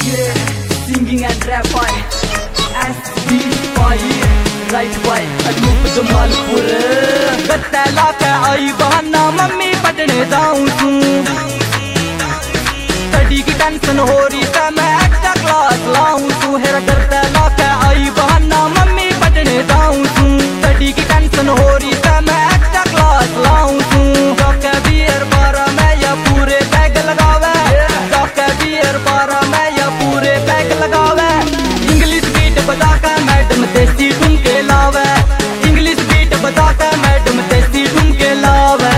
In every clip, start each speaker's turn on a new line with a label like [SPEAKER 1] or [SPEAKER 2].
[SPEAKER 1] Singing and rap by SB Fire, right by Anoop Jamalpur. गत्ता लाके आई बहाना मम्मी पढ़ने जाऊं तू, स्टडी की टेंशन हो रही है मैं एक्स्ट्रा क्लास लाऊं तू। हेरा गत्ता लाके आई बहाना मम्मी पढ़ने जाऊं तू, स्टडी की टेंशन हो रही है मैं एक्स्ट्रा क्लास लाऊं तू। जाके बियर 12 में या पूरे बैग लगावे, जाके बियर 12 में या पूरे बैग लगावे। इंग्लिश बीट बजा के मैडम देसी ठुमके लावे, इंग्लिश बीट बजा के मैडम देसी ठुमके लावे।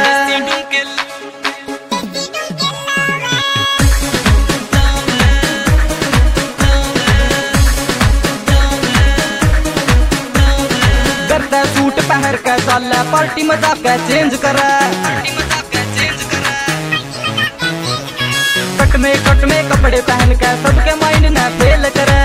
[SPEAKER 1] करता सूट पहन के चाले पार्टी में जाके चेंज करे, कट में कपड़े पहन के सबके माइंड ने फेल करे।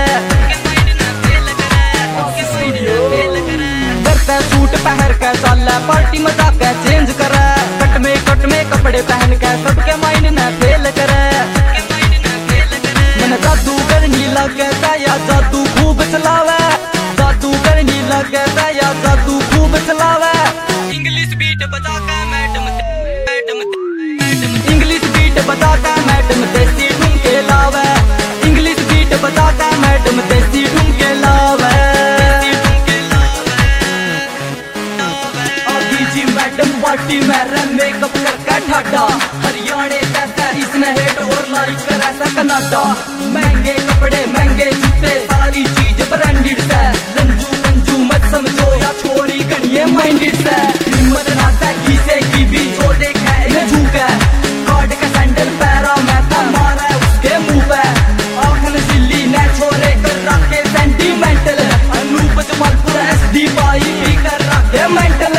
[SPEAKER 1] करता सूट पहन के चाले पार्टी में जाके चेंज करे, कट में कपड़े पहन के सबके माइंड ने फेल करे। मैंने जादू करनी लगे या जादू खूब चलावे, जादू करनी लगे या जादू खूब चलावे। इंग्लिश बीट बजा के मैडम इंग्लिश बीट बजा के मैडम देसी ठुमके लावे, इंग्लिश बीट बजा के मैडम देसी ठुमके लावे। अभी जी मैडम पार्टी में मेकअप करके ठाडा, हरियाणे जैसा इसने हेट और लाइक कर ऐसा कनाडा। महंगे कपड़े महंगे जूते सारी चीज ब्रांडेड है, रंजू मत समझो या छोड़ी गणिये माइंडेड से। हिम्मत ना देखी से की भी जो देखा इन्हें झूका, कार्ड का सैंडल पैरा मैं था मारा उसके मुंह पे। आखन दिल्ली ने छोरे कर रखे सेंटीमेंटल, अनूप जमालपुर SD भाई भी कर रखे मेंटल।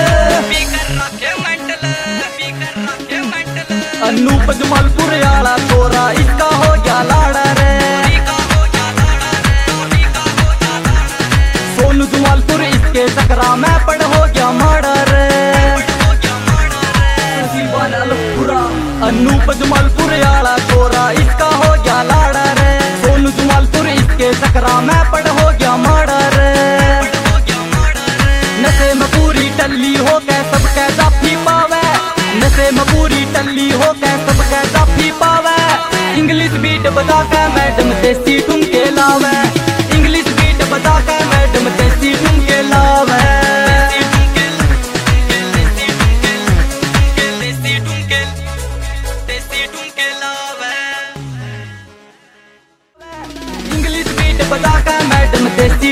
[SPEAKER 1] अनूप जमालपुर आला छोरा इसका हो गया लाड़ा रे, सोनू जमालपुर इसके चक्रा में पड़ हो गया माड़ा रे। अनूप जमालपुर आला छोरा इसका हो गया लाड़ा रे, सोनू जमालपुर इसके चक्रा में पड़ हो गया माड़ा रे। नशे में पूरी टल्ली हो के सबके जाफी पावे, नशे में पूरी टल्ली हो के सबके जाफी पावे। इंग्लिश बीट बजा के मैडम देसी ठुमके लावे, इंग्लिश बीट बजा के मैडम देसी ठुमके लावे। इंग्लिश बीट बजा के मैडम देसी